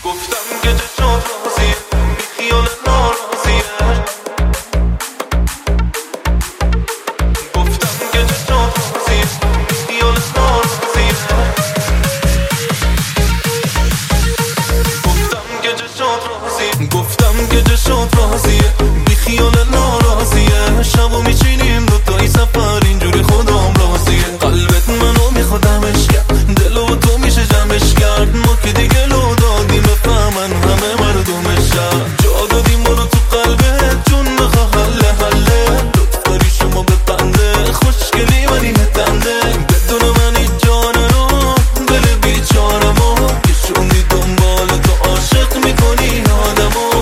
گفتم که جشات راضیه بی خیال ناراضیه شبو میچینیم دوتایی سفر اینجوری خودم راضیه قلبت منو میخوادمش کرد دلو تو میشه جمعش کرد ما که دیگه لو دادیم بفهمن همه مردمش کرد جا دادیم برو تو قلبت جون بخواه حله حله لطف داری شما ببنده خوشگلی منی هتنده بدون منی جانمو دل بیچارمو کشوندی دنبال تو عاشق میکنی آدمو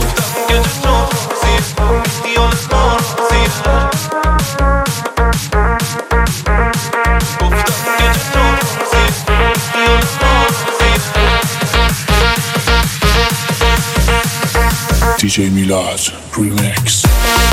DJ Milad Remix.